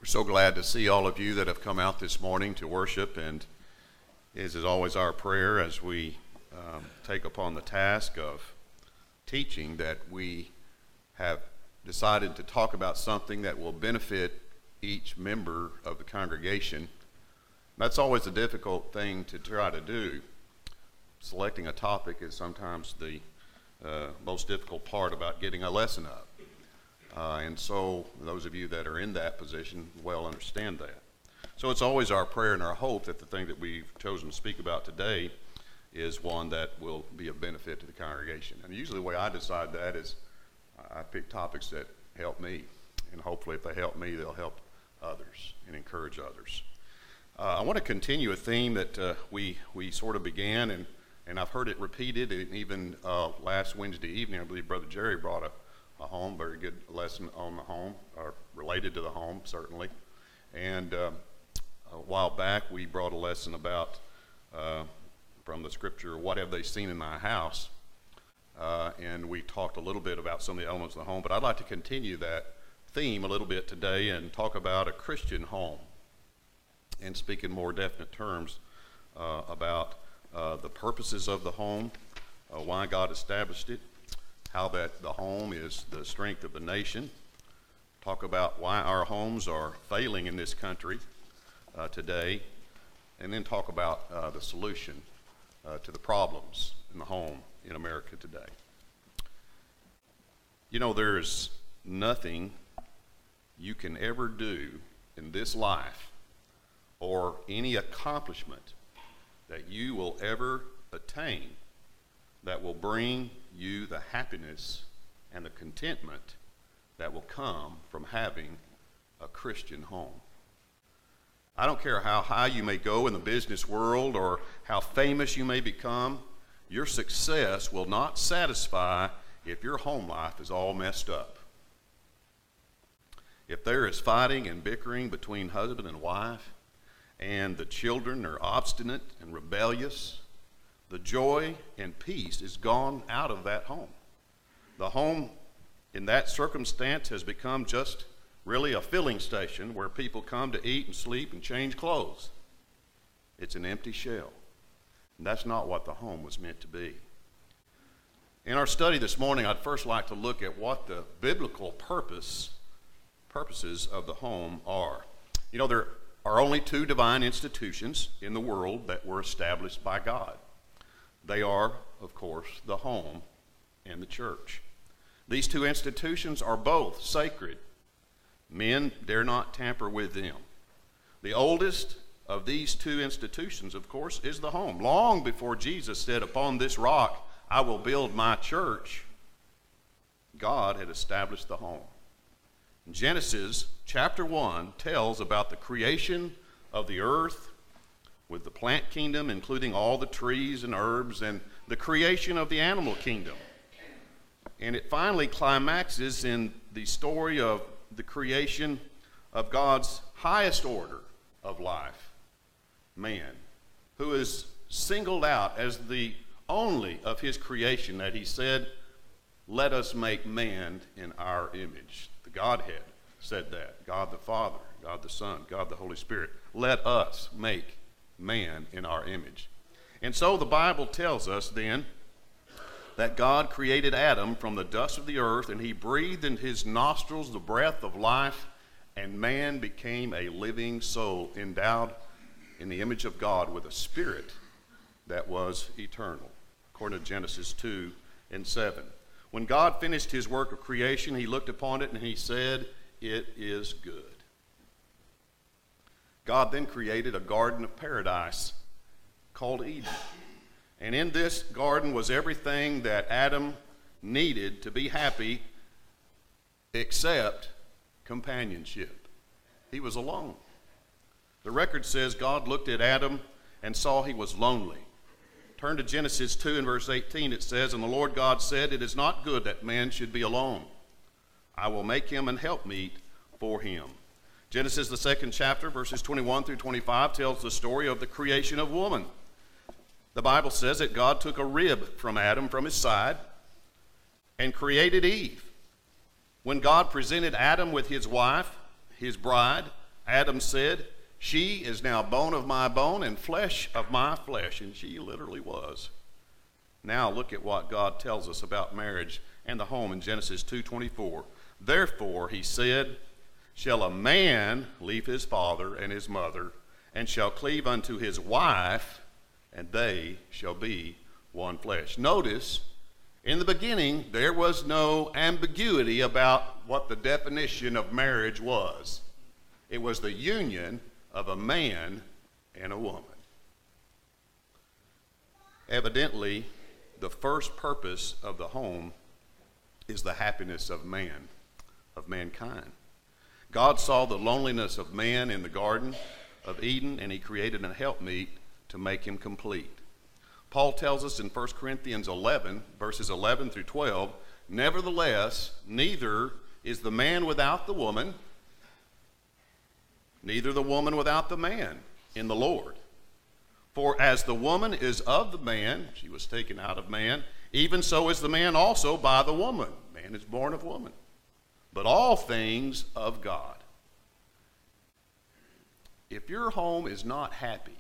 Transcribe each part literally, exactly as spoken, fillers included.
So glad to see all of you that have come out this morning to worship, and it is always our prayer as we um, take upon the task of teaching that we have decided to talk about something that will benefit each member of the congregation. That's always a difficult thing to try to do. Selecting a topic is sometimes the uh, most difficult part about getting a lesson up. Uh, and so those of you that are in that position well understand that. So it's always our prayer and our hope that the thing that we've chosen to speak about today is one that will be of benefit to the congregation. And usually the way I decide that is I pick topics that help me. And hopefully if they help me, they'll help others and encourage others. Uh, I want to continue a theme that uh, we we sort of began, and, and I've heard it repeated, and even uh, last Wednesday evening, I believe Brother Jerry brought a a home, very good lesson on the home, or related to the home, certainly. And uh, a while back, we brought a lesson about, uh, from the scripture, what have they seen in my house? Uh, and we talked a little bit about some of the elements of the home, but I'd like to continue that theme a little bit today and talk about a Christian home, and speak in more definite terms uh, about uh, the purposes of the home, uh, why God established it, how that the home is the strength of the nation, talk about why our homes are failing in this country uh, today, and then talk about uh, the solution uh, to the problems in the home in America today. You know, there's nothing you can ever do in this life or any accomplishment that you will ever attain that will bring you the happiness and the contentment that will come from having a Christian home. I don't care how high you may go in the business world or how famous you may become, your success will not satisfy if your home life is all messed up. If there is fighting and bickering between husband and wife, and the children are obstinate and rebellious, the joy and peace is gone out of that home. The home in that circumstance has become just really a filling station where people come to eat and sleep and change clothes. It's an empty shell. And that's not what the home was meant to be. In our study this morning, I'd first like to look at what the biblical purpose, purposes of the home are. You know, there are only two divine institutions in the world that were established by God. They are, of course, the home and the church. These two institutions are both sacred. Men dare not tamper with them. The oldest of these two institutions, of course, is the home. Long before Jesus said, "Upon this rock I will build my church," God had established the home. Genesis chapter one tells about the creation of the earth, with the plant kingdom, including all the trees and herbs, and the creation of the animal kingdom. And it finally climaxes in the story of the creation of God's highest order of life, man, who is singled out as the only of his creation that he said, "Let us make man in our image." The Godhead said that. God the Father, God the Son, God the Holy Spirit. Let us make man in our image. And so the Bible tells us then that God created Adam from the dust of the earth, and he breathed in his nostrils the breath of life, and man became a living soul endowed in the image of God with a spirit that was eternal, according to Genesis two and seven. When God finished his work of creation, he looked upon it and he said, "It is good." God then created a garden of paradise called Eden. And in this garden was everything that Adam needed to be happy except companionship. He was alone. The record says God looked at Adam and saw he was lonely. Turn to Genesis two and verse eighteen. It says, "And the Lord God said, It is not good that man should be alone. I will make him an helpmeet for him." Genesis, the second chapter, verses twenty-one through twenty-five, tells the story of the creation of woman. The Bible says that God took a rib from Adam from his side and created Eve. When God presented Adam with his wife, his bride, Adam said, "She is now bone of my bone and flesh of my flesh," and she literally was. Now look at what God tells us about marriage and the home in Genesis two twenty-four. "Therefore," he said, "shall a man leave his father and his mother, and shall cleave unto his wife, and they shall be one flesh." Notice, in the beginning, there was no ambiguity about what the definition of marriage was. It was the union of a man and a woman. Evidently, the first purpose of the home is the happiness of man, of mankind. God saw the loneliness of man in the Garden of Eden, and he created a helpmeet to make him complete. Paul tells us in First Corinthians eleven, verses eleven through twelve, "Nevertheless, neither is the man without the woman, neither the woman without the man in the Lord. For as the woman is of the man," she was taken out of man, "even so is the man also by the woman." Man is born of woman. "But all things of God." If your home is not happy,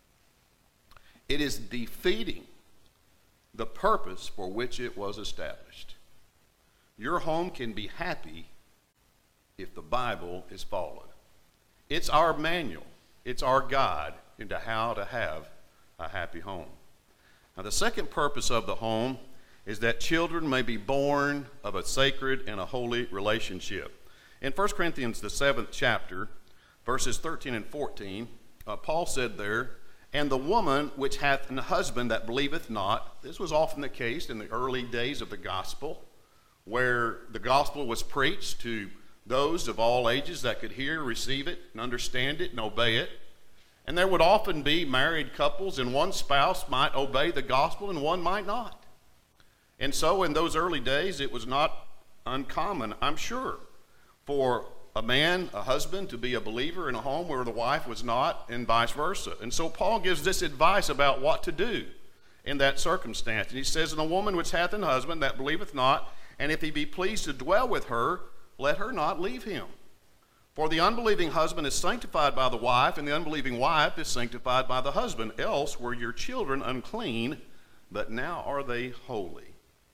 it is defeating the purpose for which it was established. Your home can be happy if the Bible is followed. It's our manual. It's our guide into how to have a happy home. Now, the second purpose of the home is that children may be born of a sacred and a holy relationship. In First Corinthians, the seventh chapter, verses thirteen and fourteen, uh, Paul said there, "And the woman which hath an husband that believeth not," this was often the case in the early days of the gospel, where the gospel was preached to those of all ages that could hear, receive it, and understand it, and obey it. And there would often be married couples, and one spouse might obey the gospel and one might not. And so in those early days, it was not uncommon, I'm sure, for a man, a husband, to be a believer in a home where the wife was not, and vice versa. And so Paul gives this advice about what to do in that circumstance. And he says, "And a woman which hath an husband that believeth not, and if he be pleased to dwell with her, let her not leave him. For the unbelieving husband is sanctified by the wife, and the unbelieving wife is sanctified by the husband. Else were your children unclean, but now are they holy."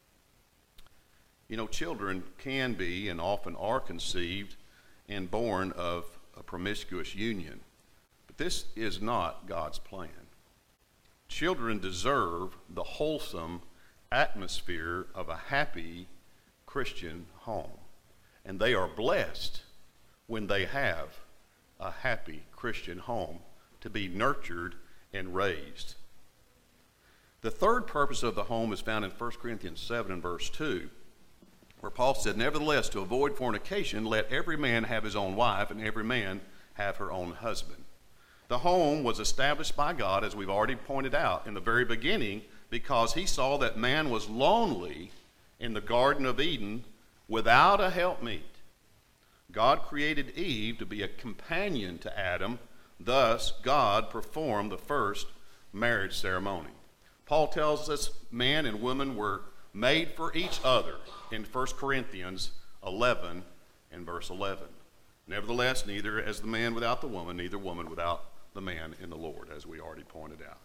You know, children can be and often are conceived and born of a promiscuous union. But this is not God's plan. Children deserve the wholesome atmosphere of a happy Christian home. And they are blessed when they have a happy Christian home to be nurtured and raised. The third purpose of the home is found in First Corinthians seven and verse two, where Paul said, "Nevertheless, to avoid fornication, let every man have his own wife, and every man have her own husband." The home was established by God, as we've already pointed out, in the very beginning, because he saw that man was lonely in the Garden of Eden without a helpmeet. God created Eve to be a companion to Adam. Thus, God performed the first marriage ceremony. Paul tells us man and woman were made for each other in First Corinthians eleven and verse eleven. "Nevertheless, neither as the man without the woman, neither woman without the man in the Lord," as we already pointed out.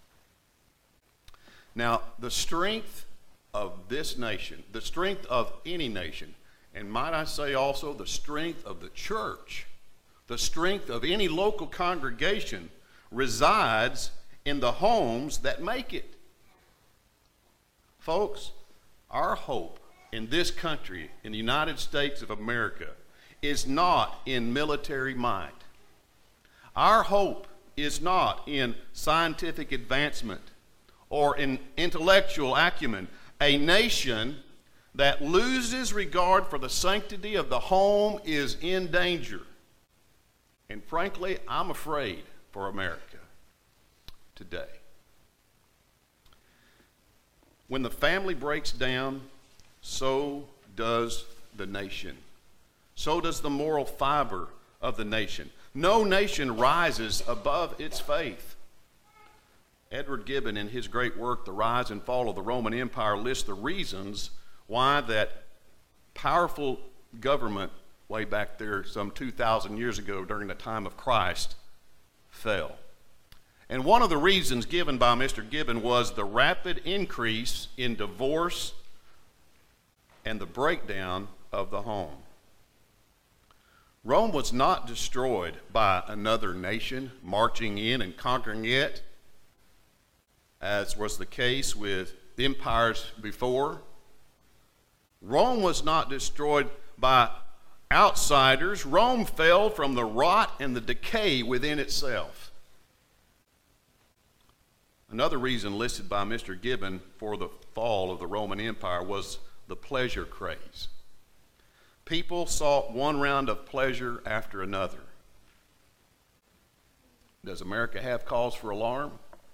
Now, the strength of this nation, the strength of any nation, and might I say also the strength of the church, the strength of any local congregation, resides in the homes that make it. Folks, our hope in this country, in the United States of America, is not in military might. Our hope is not in scientific advancement or in intellectual acumen. A nation that loses regard for the sanctity of the home is in danger. And frankly, I'm afraid for America today. When the family breaks down, so does the nation. So does the moral fiber of the nation. No nation rises above its faith. Edward Gibbon, in his great work, The Rise and Fall of the Roman Empire, lists the reasons why that powerful government way back there some two thousand years ago during the time of Christ, fell. And one of the reasons given by Mister Gibbon was the rapid increase in divorce and the breakdown of the home. Rome was not destroyed by another nation marching in and conquering it, as was the case with empires before. Rome was not destroyed by outsiders. Rome fell from the rot and the decay within itself. Another reason listed by Mister Gibbon for the fall of the Roman Empire was the pleasure craze. People sought one round of pleasure after another. Does America have cause for alarm?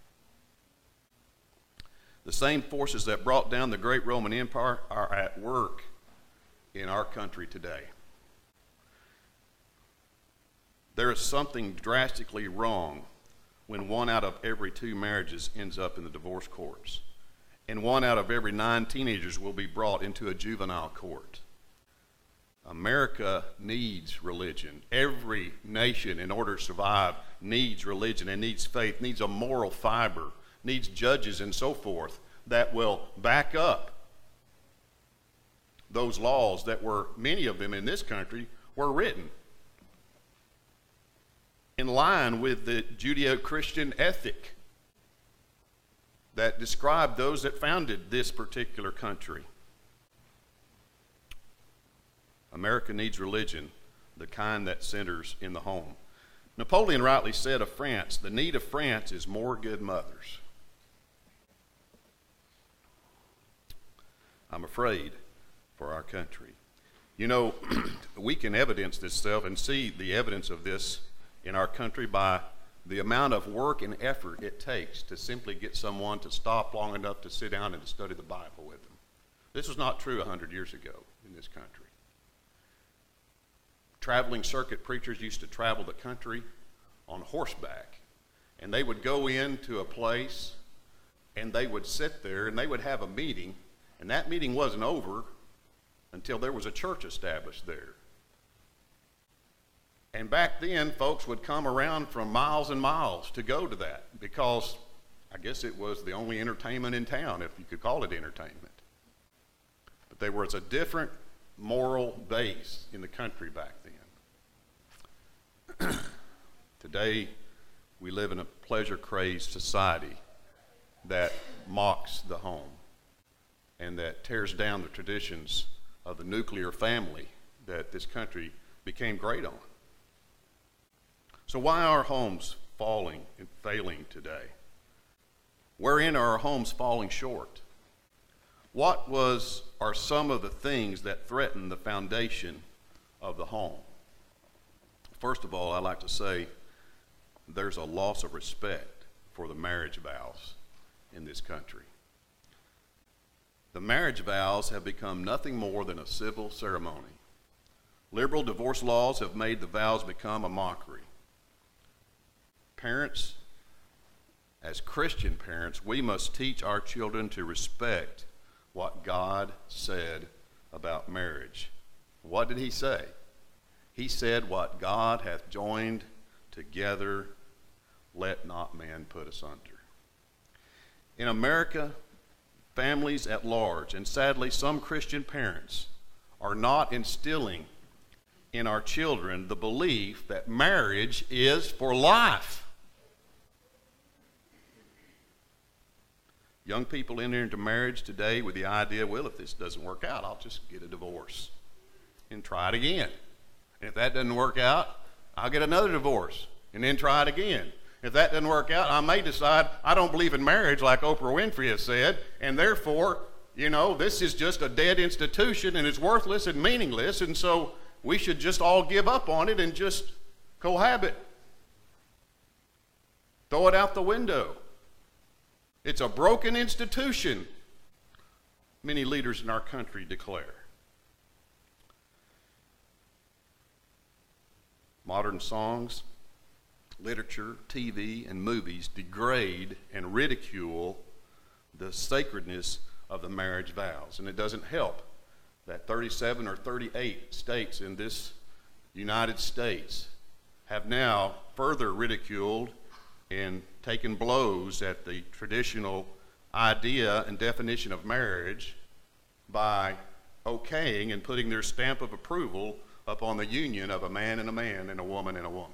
The same forces that brought down the great Roman Empire are at work in our country today. There is something drastically wrong when one out of every two marriages ends up in the divorce courts, and one out of every nine teenagers will be brought into a juvenile court. America needs religion. Every nation, in order to survive, needs religion and needs faith, needs a moral fiber, needs judges and so forth that will back up those laws that were, many of them in this country, were written in line with the Judeo-Christian ethic that described those that founded this particular country. America needs religion, the kind that centers in the home. Napoleon rightly said of France, the need of France is more good mothers. I'm afraid for our country. You know, we can evidence this stuff and see the evidence of this in our country by the amount of work and effort it takes to simply get someone to stop long enough to sit down and to study the Bible with them. This was not true one hundred years ago in this country. Traveling circuit preachers used to travel the country on horseback, and they would go into a place and they would sit there and they would have a meeting, and that meeting wasn't over until there was a church established there. And back then, folks would come around from miles and miles to go to that because I guess it was the only entertainment in town, if you could call it entertainment. But there was a different moral base in the country back then. Today, we live in a pleasure-crazed society that mocks the home and that tears down the traditions of the nuclear family that this country became great on. So why are homes falling and failing today? Wherein are our homes falling short? What was are some of the things that threaten the foundation of the home? First of all, I'd like to say there's a loss of respect for the marriage vows in this country. The marriage vows have become nothing more than a civil ceremony. Liberal divorce laws have made the vows become a mockery. Parents, as Christian parents, we must teach our children to respect what God said about marriage. What did he say? He said, what God hath joined together, let not man put asunder. In America, families at large, and sadly some Christian parents, are not instilling in our children the belief that marriage is for life. Young people enter into marriage today with the idea, well, if this doesn't work out, I'll just get a divorce and try it again. And if that doesn't work out, I'll get another divorce and then try it again. If that doesn't work out, I may decide I don't believe in marriage like Oprah Winfrey has said, and therefore, you know, this is just a dead institution and it's worthless and meaningless, and so we should just all give up on it and just cohabit. Throw it out the window. It's a broken institution, many leaders in our country declare. Modern songs, literature, T V, and movies degrade and ridicule the sacredness of the marriage vows. And it doesn't help that thirty-seven or thirty-eight states in this United States have now further ridiculed and taken blows at the traditional idea and definition of marriage by okaying and putting their stamp of approval upon the union of a man and a man and a woman and a woman.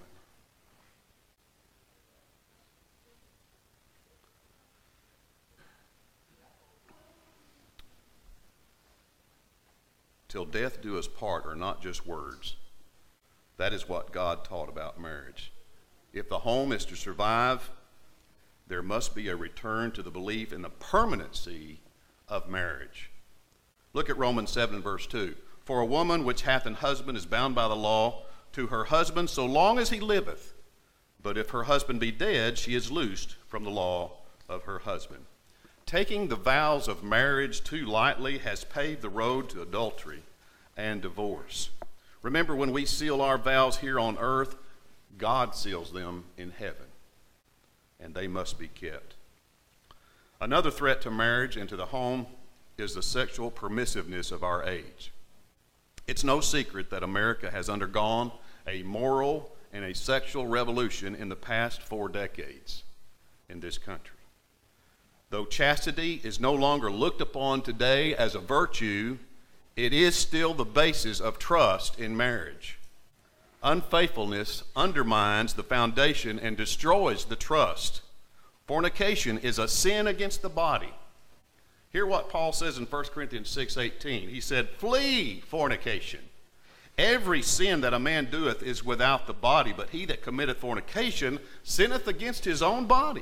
Till death do us part are not just words. That is what God taught about marriage. If the home is to survive, there must be a return to the belief in the permanency of marriage. Look at Romans seven, verse two. For a woman which hath an husband is bound by the law to her husband so long as he liveth. But if her husband be dead, she is loosed from the law of her husband. Taking the vows of marriage too lightly has paved the road to adultery and divorce. Remember, when we seal our vows here on earth, God seals them in heaven, and they must be kept. Another threat to marriage and to the home is the sexual permissiveness of our age. It's no secret that America has undergone a moral and a sexual revolution in the past four decades in this country. Though chastity is no longer looked upon today as a virtue, it is still the basis of trust in marriage. Unfaithfulness undermines the foundation and destroys the trust. Fornication is a sin against the body. Hear what Paul says in First Corinthians six eighteen. He said, flee fornication. Every sin that a man doeth is without the body, but he that committeth fornication sinneth against his own body.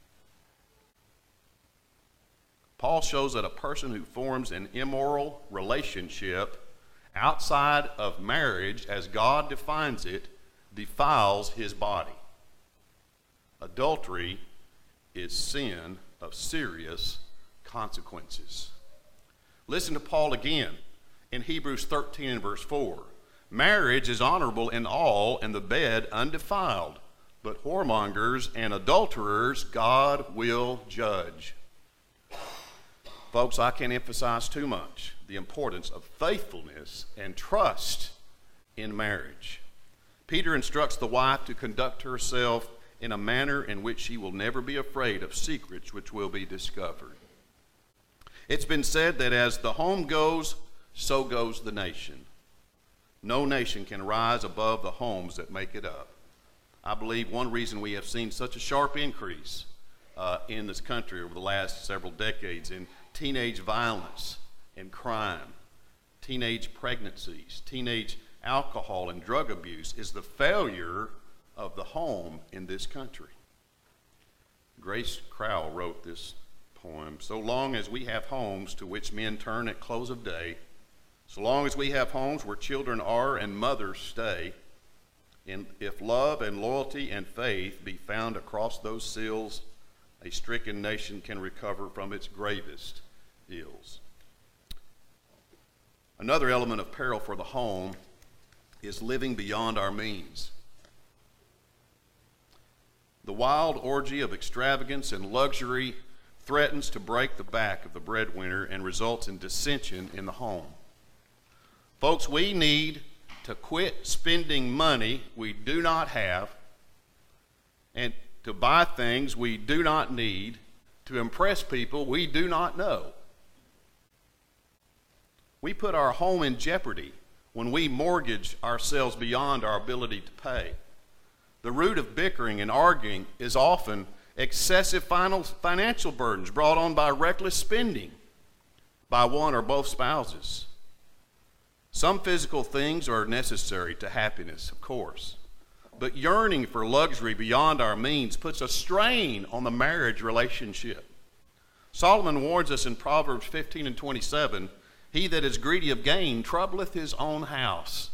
Paul shows that a person who forms an immoral relationship outside of marriage, as God defines it, defiles his body. Adultery is sin of serious consequences. Listen to Paul again in Hebrews thirteen and verse four. Marriage is honorable in all, and the bed undefiled, but whoremongers and adulterers God will judge. Folks, I can't emphasize too much the importance of faithfulness and trust in marriage. Peter instructs the wife to conduct herself in a manner in which she will never be afraid of secrets which will be discovered. It's been said that as the home goes, so goes the nation. No nation can rise above the homes that make it up. I believe one reason we have seen such a sharp increase uh, in this country over the last several decades in teenage violence and crime, teenage pregnancies, teenage alcohol and drug abuse is the failure of the home in this country. Grace Crowell wrote this poem. So long as we have homes to which men turn at close of day, so long as we have homes where children are and mothers stay, and if love and loyalty and faith be found across those sills, a stricken nation can recover from its gravest ills. Another element of peril for the home is living beyond our means. The wild orgy of extravagance and luxury threatens to break the back of the breadwinner and results in dissension in the home. Folks, we need to quit spending money we do not have and to buy things we do not need to impress people we do not know. We put our home in jeopardy when we mortgage ourselves beyond our ability to pay. The root of bickering and arguing is often excessive financial burdens brought on by reckless spending by one or both spouses. Some physical things are necessary to happiness, of course, but yearning for luxury beyond our means puts a strain on the marriage relationship. Solomon warns us in Proverbs fifteen and twenty-seven, he that is greedy of gain troubleth his own house,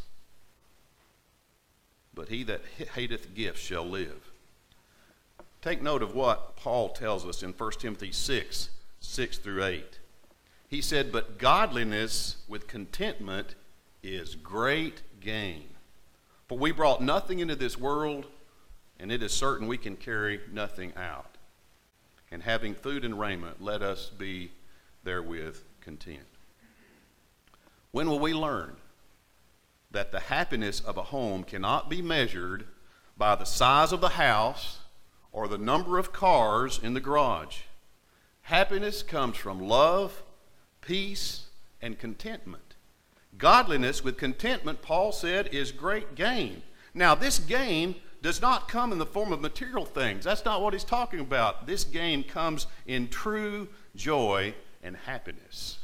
but he that hateth gifts shall live. Take note of what Paul tells us in First Timothy six, six through eight. He said, but godliness with contentment is great gain. For we brought nothing into this world, and it is certain we can carry nothing out. And having food and raiment, let us be therewith content. When will we learn that the happiness of a home cannot be measured by the size of the house or the number of cars in the garage. Happiness comes from love, peace, and contentment. Godliness with contentment, Paul said, is great gain. Now, this gain does not come in the form of material things. That's not what he's talking about. This gain comes in true joy and happiness.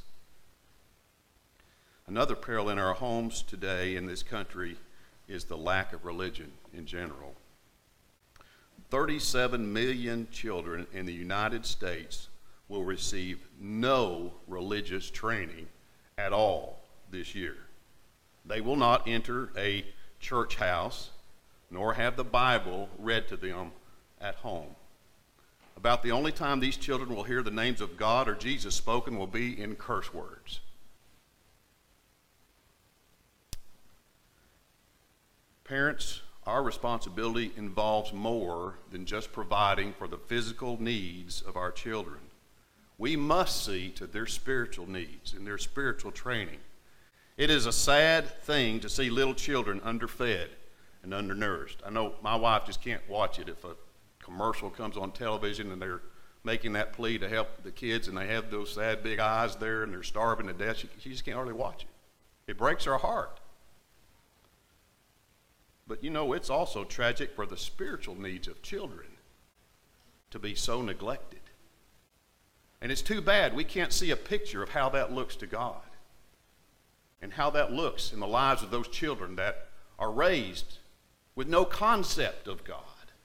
Another peril in our homes today in this country is the lack of religion in general. thirty-seven million children in the United States will receive no religious training at all this year. They will not enter a church house nor have the Bible read to them at home. About the only time these children will hear the names of God or Jesus spoken will be in curse words. Parents, our responsibility involves more than just providing for the physical needs of our children. We must see to their spiritual needs and their spiritual training. It is a sad thing to see little children underfed and undernourished. I know my wife just can't watch it. If a commercial comes on television and they're making that plea to help the kids and they have those sad big eyes there and they're starving to death, she, she just can't hardly watch it. It breaks her heart. But you know, it's also tragic for the spiritual needs of children to be so neglected. And it's too bad we can't see a picture of how that looks to God and how that looks in the lives of those children that are raised with no concept of God.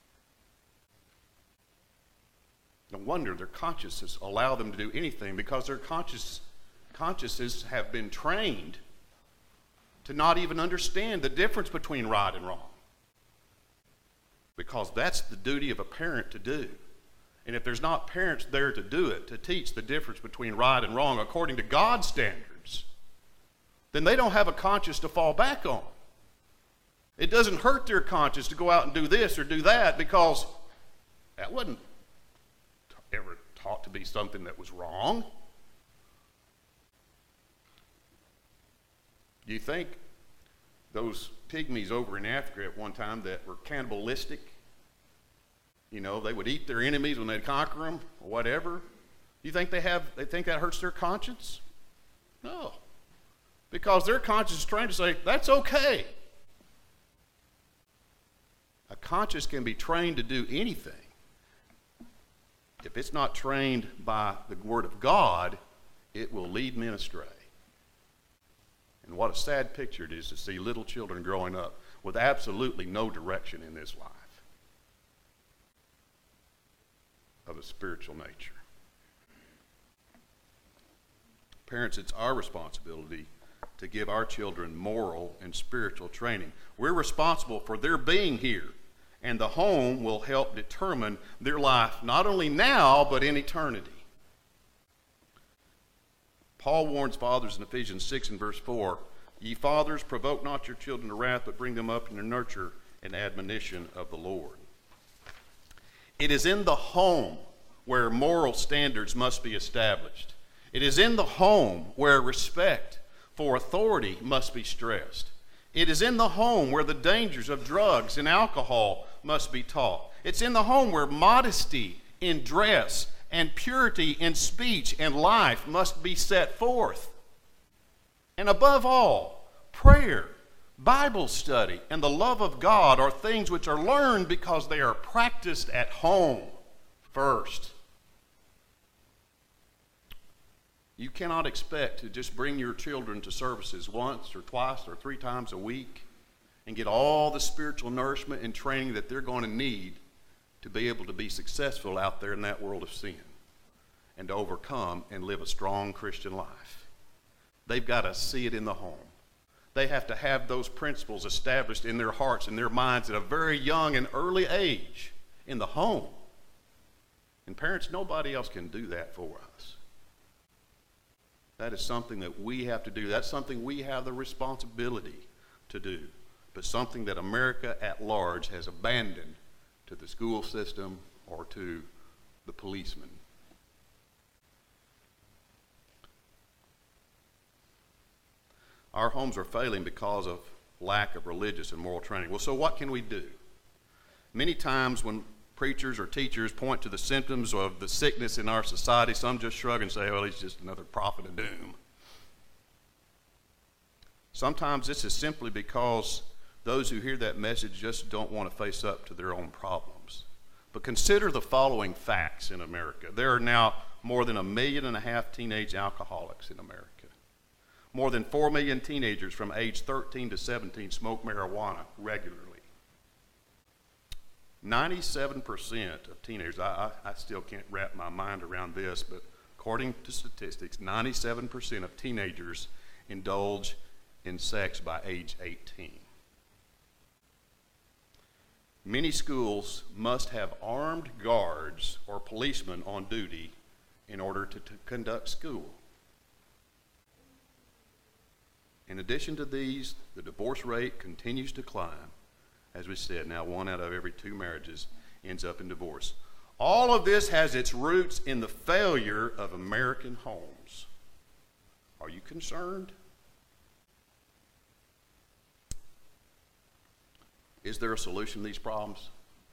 No wonder their consciences allow them to do anything, because their conscious, consciences have been trained to not even understand the difference between right and wrong. Because that's the duty of a parent to do. And if there's not parents there to do it, to teach the difference between right and wrong according to God's standards, then they don't have a conscience to fall back on. It doesn't hurt their conscience to go out and do this or do that, because that wasn't ever taught to be something that was wrong. Do you think those pygmies over in Africa at one time that were cannibalistic, you know, they would eat their enemies when they'd conquer them or whatever, do you think they have, they think that hurts their conscience? No. Because their conscience is trained to say, that's okay. A conscience can be trained to do anything. If it's not trained by the Word of God, it will lead men astray. And what a sad picture it is to see little children growing up with absolutely no direction in this life of a spiritual nature. Parents, it's our responsibility to give our children moral and spiritual training. We're responsible for their being here, and the home will help determine their life not only now, but in eternity. Paul warns fathers in Ephesians six and verse four, "Ye fathers, provoke not your children to wrath, but bring them up in the nurture and admonition of the Lord." It is in the home where moral standards must be established. It is in the home where respect for authority must be stressed. It is in the home where the dangers of drugs and alcohol must be taught. It's in the home where modesty in dress and purity in speech and life must be set forth. And above all, prayer, Bible study, and the love of God are things which are learned because they are practiced at home first. You cannot expect to just bring your children to services once or twice or three times a week and get all the spiritual nourishment and training that they're going to need to be able to be successful out there in that world of sin and to overcome and live a strong Christian life. They've got to see it in the home. They have to have those principles established in their hearts and their minds at a very young and early age in the home. And parents, nobody else can do that for us. That is something that we have to do. That's something we have the responsibility to do, but something that America at large has abandoned to the school system or to the policeman. Our homes are failing because of lack of religious and moral training. Well, so what can we do? Many times when preachers or teachers point to the symptoms of the sickness in our society, some just shrug and say, well, he's just another prophet of doom. Sometimes this is simply because those who hear that message just don't want to face up to their own problems. But consider the following facts in America. There are now more than a million and a half teenage alcoholics in America. More than four million teenagers from age thirteen to seventeen smoke marijuana regularly. ninety-seven percent of teenagers, I, I, I still can't wrap my mind around this, but according to statistics, ninety-seven percent of teenagers indulge in sex by age eighteen. Many schools must have armed guards or policemen on duty in order to, to conduct school. In addition to these, the divorce rate continues to climb. As we said, now one out of every two marriages ends up in divorce. All of this has its roots in the failure of American homes. Are you concerned? Is there a solution to these problems?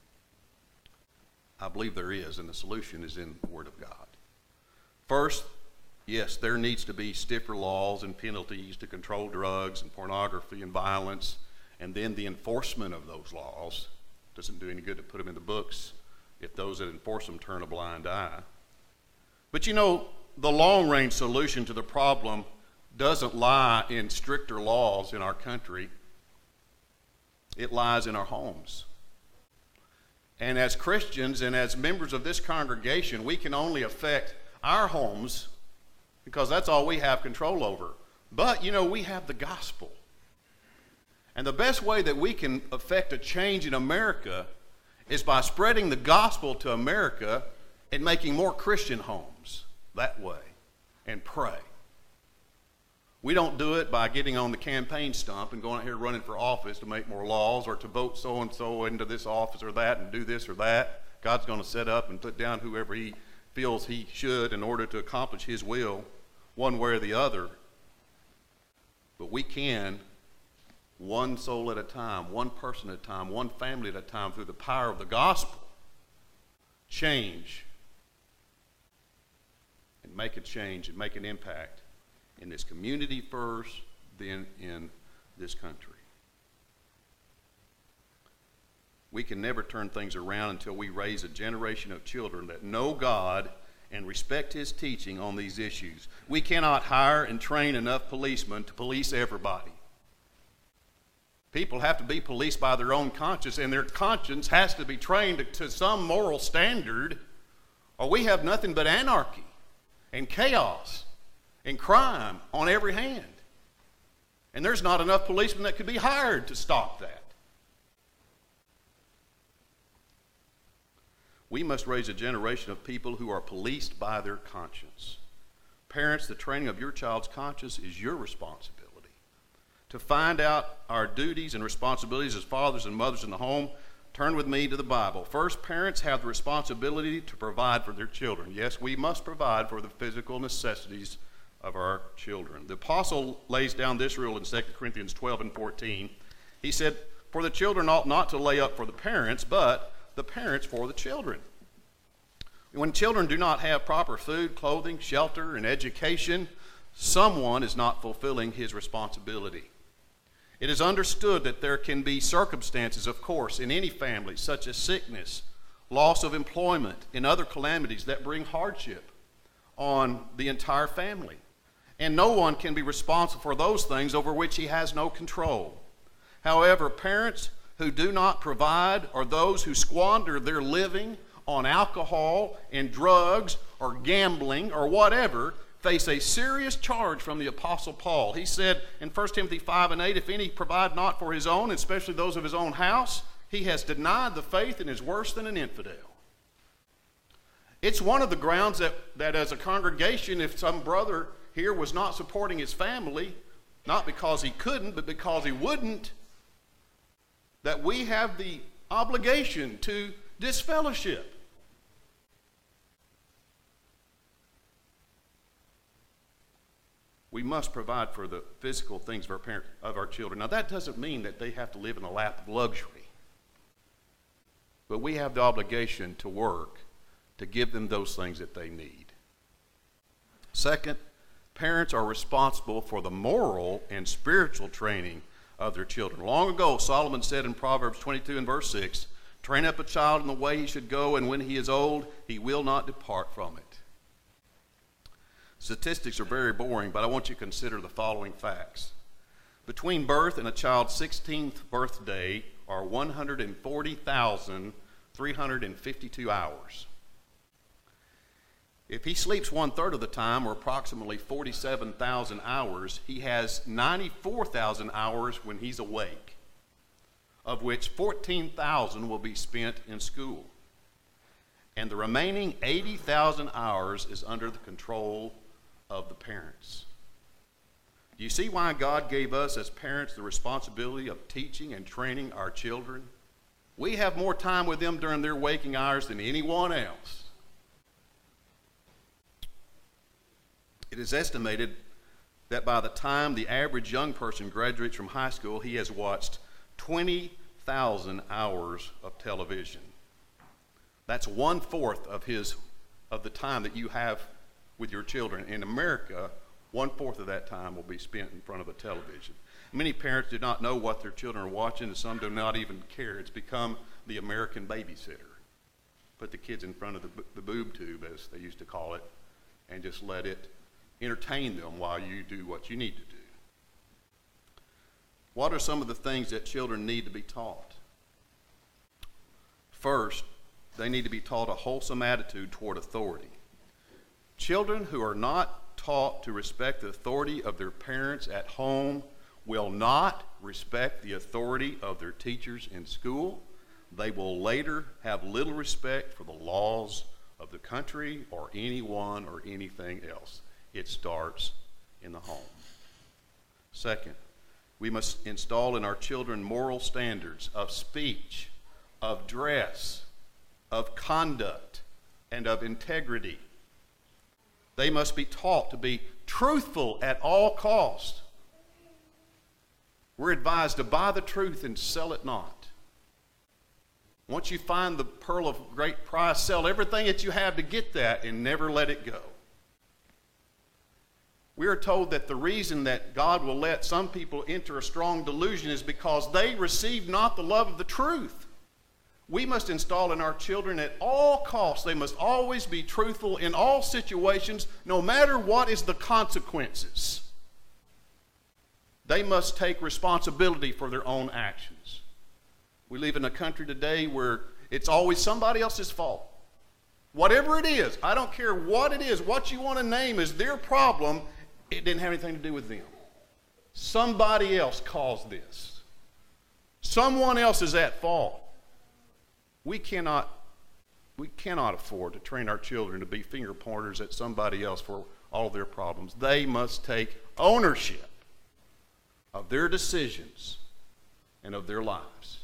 I believe there is, and the solution is in the Word of God. First, yes, there needs to be stiffer laws and penalties to control drugs and pornography and violence, and then the enforcement of those laws. Doesn't do any good to put them in the books if those that enforce them turn a blind eye. But you know, the long-range solution to the problem doesn't lie in stricter laws in our country. It lies in our homes. And as Christians and as members of this congregation, we can only affect our homes because that's all we have control over. But, you know, we have the gospel. And the best way that we can affect a change in America is by spreading the gospel to America and making more Christian homes that way and pray. We don't do it by getting on the campaign stump and going out here running for office to make more laws or to vote so-and-so into this office or that and do this or that. God's going to set up and put down whoever he feels he should in order to accomplish his will one way or the other. But we can, one soul at a time, one person at a time, one family at a time, through the power of the gospel, change and make a change and make an impact in this community first, then in this country. We can never turn things around until we raise a generation of children that know God and respect his teaching on these issues. We cannot hire and train enough policemen to police everybody. People have to be policed by their own conscience, and their conscience has to be trained to, to some moral standard, or we have nothing but anarchy and chaos and crime on every hand. And there's not enough policemen that could be hired to stop that. We must raise a generation of people who are policed by their conscience. Parents, the training of your child's conscience is your responsibility. To find out our duties and responsibilities as fathers and mothers in the home, turn with me to the Bible. First, parents have the responsibility to provide for their children. Yes, we must provide for the physical necessities of our children. The apostle lays down this rule in Second Corinthians twelve and fourteen. He said, "For the children ought not to lay up for the parents, but the parents for the children." When children do not have proper food, clothing, shelter, and education, someone is not fulfilling his responsibility. It is understood that there can be circumstances, of course, in any family, such as sickness, loss of employment, and other calamities that bring hardship on the entire family. And no one can be responsible for those things over which he has no control. However, parents who do not provide, or those who squander their living on alcohol and drugs or gambling or whatever, face a serious charge from the Apostle Paul. He said in First Timothy five and eight, if any provide not for his own, especially those of his own house, he has denied the faith and is worse than an infidel. It's one of the grounds that, that as a congregation, if some brother here was not supporting his family, not because he couldn't, but because he wouldn't, that we have the obligation to disfellowship. We must provide for the physical things of our parent, of our children. Now, that doesn't mean that they have to live in a lap of luxury. But we have the obligation to work to give them those things that they need. Second, parents are responsible for the moral and spiritual training of their children. Long ago, Solomon said in Proverbs twenty-two and verse six, "Train up a child in the way he should go, and when he is old, he will not depart from it." Statistics are very boring, but I want you to consider the following facts. Between birth and a child's sixteenth birthday are one hundred forty thousand three hundred fifty-two hours. If he sleeps one-third of the time, or approximately forty-seven thousand hours, he has ninety-four thousand hours when he's awake, of which fourteen thousand will be spent in school. And the remaining eighty thousand hours is under the control of the parents. Do you see why God gave us as parents the responsibility of teaching and training our children? We have more time with them during their waking hours than anyone else. It is estimated that by the time the average young person graduates from high school, he has watched twenty thousand hours of television. That's one-fourth of his of the time that you have with your children. In America, one-fourth of that time will be spent in front of a television. Many parents do not know what their children are watching, and some do not even care. It's become the American babysitter. Put the kids in front of the, the boob tube, as they used to call it, and just let it entertain them while you do what you need to do. What are some of the things that children need to be taught? First, they need to be taught a wholesome attitude toward authority. Children who are not taught to respect the authority of their parents at home will not respect the authority of their teachers in school. They will later have little respect for the laws of the country or anyone or anything else. It starts in the home. Second, we must install in our children moral standards of speech, of dress, of conduct, and of integrity. They must be taught to be truthful at all costs. We're advised to buy the truth and sell it not. Once you find the pearl of great price, sell everything that you have to get that and never let it go. We are told that the reason that God will let some people enter a strong delusion is because they receive not the love of the truth. We must install in our children at all costs, they must always be truthful in all situations, no matter what is the consequences. They must take responsibility for their own actions. We live in a country today where it's always somebody else's fault. Whatever it is, I don't care what it is, what you want to name is their problem, it didn't have anything to do with them. Somebody else caused this. Someone else is at fault. We cannot, we cannot afford to train our children to be finger pointers at somebody else for all their problems. They must take ownership of their decisions and of their lives.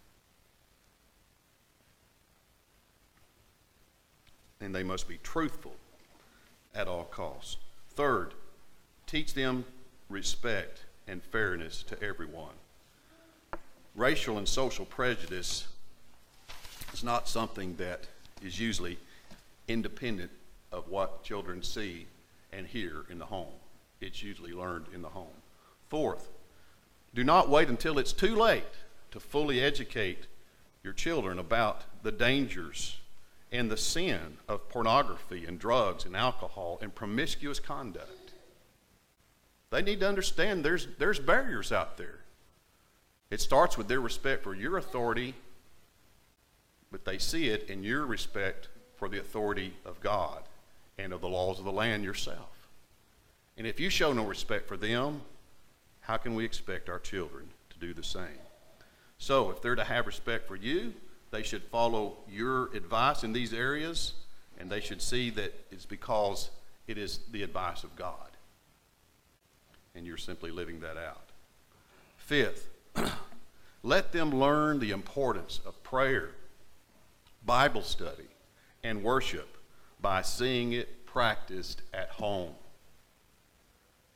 And they must be truthful at all costs. Third, teach them respect and fairness to everyone. Racial and social prejudice is not something that is usually independent of what children see and hear in the home. It's usually learned in the home. Fourth, do not wait until it's too late to fully educate your children about the dangers and the sin of pornography and drugs and alcohol and promiscuous conduct. They need to understand there's, there's barriers out there. It starts with their respect for your authority, but they see it in your respect for the authority of God and of the laws of the land yourself. And if you show no respect for them, how can we expect our children to do the same? So if they're to have respect for you, they should follow your advice in these areas, and they should see that it's because it is the advice of God. And you're simply living that out. Fifth, let them learn the importance of prayer, Bible study, and worship by seeing it practiced at home.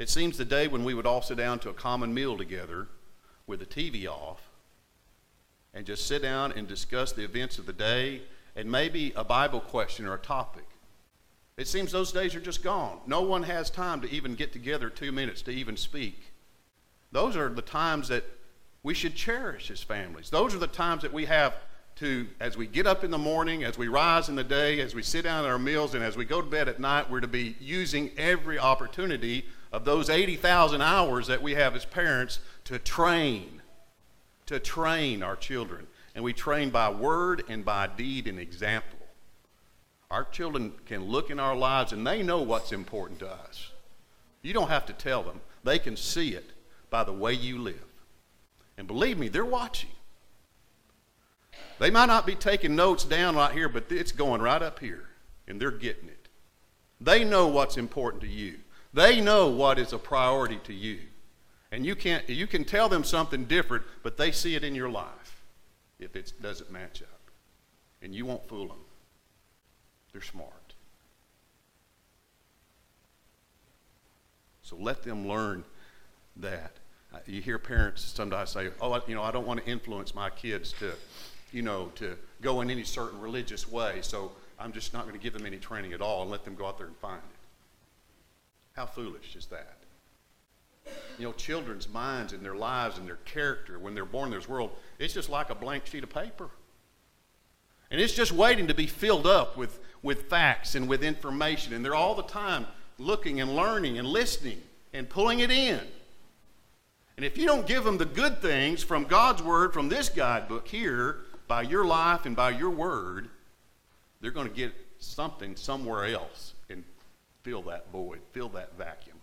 It seems the day when we would all sit down to a common meal together with the T V off and just sit down and discuss the events of the day and maybe a Bible question or a topic. It seems those days are just gone. No one has time to even get together two minutes to even speak. Those are the times that we should cherish as families. Those are the times that we have to, as we get up in the morning, as we rise in the day, as we sit down at our meals, and as we go to bed at night, we're to be using every opportunity of those eighty thousand hours that we have as parents to train, to train our children. And we train by word and by deed and example. Our children can look in our lives and they know what's important to us. You don't have to tell them. They can see it by the way you live. And believe me, they're watching. They might not be taking notes down right here, but it's going right up here, and they're getting it. They know what's important to you. They know what is a priority to you. And you can't, you can tell them something different, but they see it in your life if it doesn't match up. And you won't fool them. They're smart. So let them learn that. You hear parents sometimes say, oh, you know, I don't want to influence my kids to, you know, to go in any certain religious way, so I'm just not going to give them any training at all and let them go out there and find it. How foolish is that? You know, children's minds and their lives and their character, when they're born in this world, it's just like a blank sheet of paper. And it's just waiting to be filled up with, with facts and with information. And they're all the time looking and learning and listening and pulling it in. And if you don't give them the good things from God's Word, from this guidebook here, by your life and by your word, they're going to get something somewhere else and fill that void, fill that vacuum.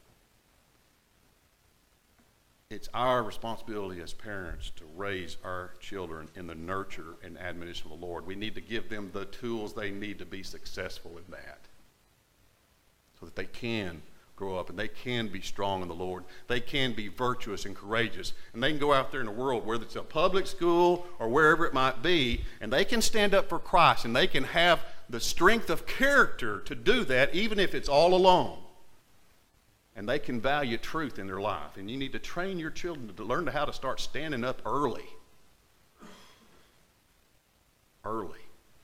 It's our responsibility as parents to raise our children in the nurture and admonition of the Lord. We need to give them the tools they need to be successful in that, so that they can grow up and they can be strong in the Lord. They can be virtuous and courageous. And they can go out there in the world, whether it's a public school or wherever it might be, and they can stand up for Christ, and they can have the strength of character to do that, even if it's all alone. And they can value truth in their life. And you need to train your children to learn how to start standing up early. Early.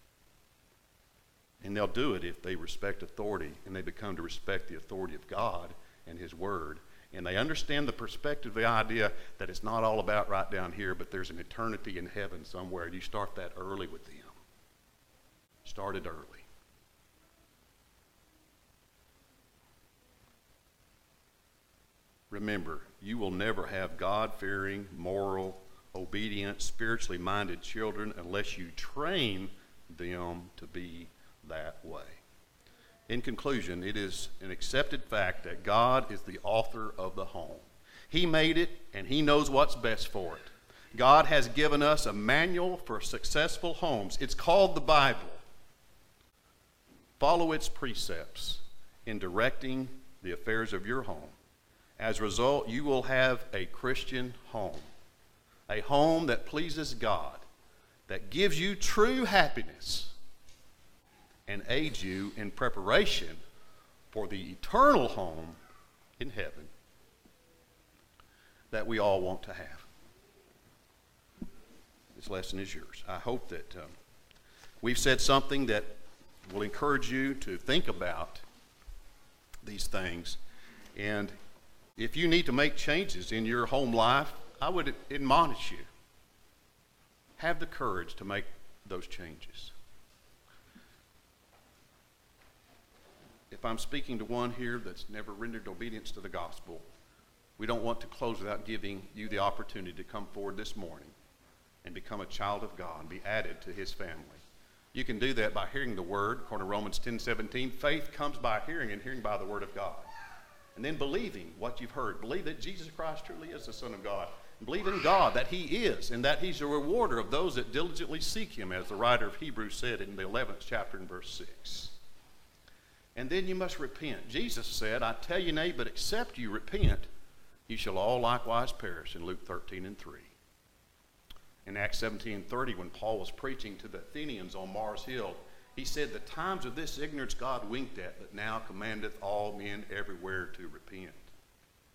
And they'll do it if they respect authority and they become to respect the authority of God and His Word. And they understand the perspective, the idea that it's not all about right down here, but there's an eternity in heaven somewhere. And you start that early with them. Start it early. Remember, you will never have God-fearing, moral, obedient, spiritually minded children unless you train them to be that way. In conclusion, it is an accepted fact that God is the author of the home. He made it, and He knows what's best for it. God has given us a manual for successful homes. It's called the Bible. Follow its precepts in directing the affairs of your home. As a result, you will have a Christian home, a home that pleases God, that gives you true happiness, and aids you in preparation for the eternal home in heaven that we all want to have. This lesson is yours. I hope that um, we've said something that will encourage you to think about these things. And if you need to make changes in your home life, I would admonish you. Have the courage to make those changes. If I'm speaking to one here that's never rendered obedience to the gospel, we don't want to close without giving you the opportunity to come forward this morning and become a child of God and be added to His family. You can do that by hearing the Word, according to Romans ten seventeen. Faith comes by hearing, and hearing by the Word of God. And then believing what you've heard. Believe that Jesus Christ truly is the Son of God. And believe in God that He is, and that He's a rewarder of those that diligently seek Him, as the writer of Hebrews said in the eleventh chapter in verse six. And then you must repent. Jesus said, I tell you nay, but except you repent, you shall all likewise perish, in Luke thirteen and three. In Acts seventeen thirty, when Paul was preaching to the Athenians on Mars Hill, he said, the times of this ignorance God winked at, but now commandeth all men everywhere to repent.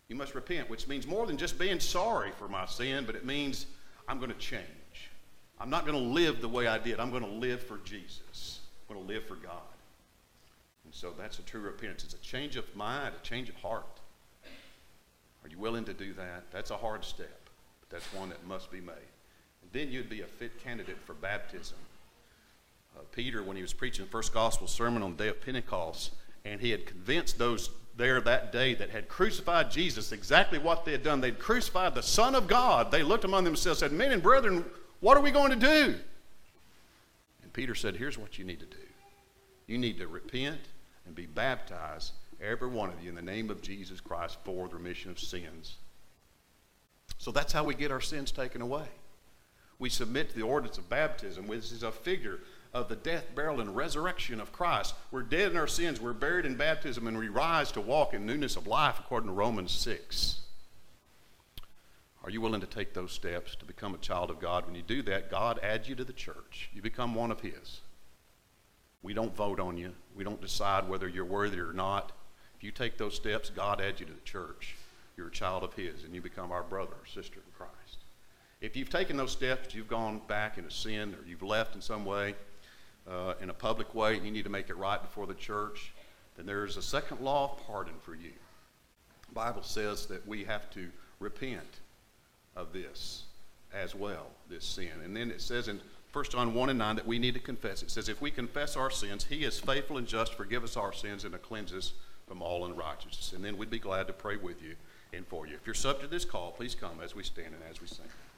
You must repent, which means more than just being sorry for my sin, but it means I'm going to change. I'm not going to live the way I did. I'm going to live for Jesus. I'm going to live for God. And so that's a true repentance. It's a change of mind, a change of heart. Are you willing to do that? That's a hard step, but that's one that must be made. And then you'd be a fit candidate for baptism. Uh, Peter, when he was preaching the first gospel sermon on the day of Pentecost, and he had convinced those there that day that had crucified Jesus exactly what they had done. They'd crucified the Son of God. They looked among themselves and said, men and brethren, what are we going to do? And Peter said, here's what you need to do. You need to repent and be baptized, every one of you, in the name of Jesus Christ for the remission of sins. So that's how we get our sins taken away. We submit to the ordinance of baptism, which is a figure of the death, burial, and resurrection of Christ. We're dead in our sins. We're buried in baptism, and we rise to walk in newness of life according to Romans six. Are you willing to take those steps to become a child of God? When you do that, God adds you to the church. You become one of his. We don't vote on you. We don't decide whether you're worthy or not. If you take those steps, God adds you to the church. You're a child of his, and you become our brother or sister in Christ. If you've taken those steps, you've gone back into sin, or you've left in some way, uh, in a public way, and you need to make it right before the church, then there's a second law of pardon for you. The Bible says that we have to repent of this as well, this sin. And then it says in First John one and nine that we need to confess. It says, if we confess our sins, he is faithful and just to forgive us our sins and to cleanse us from all unrighteousness. And then we'd be glad to pray with you and for you. If you're subject to this call, please come as we stand and as we sing.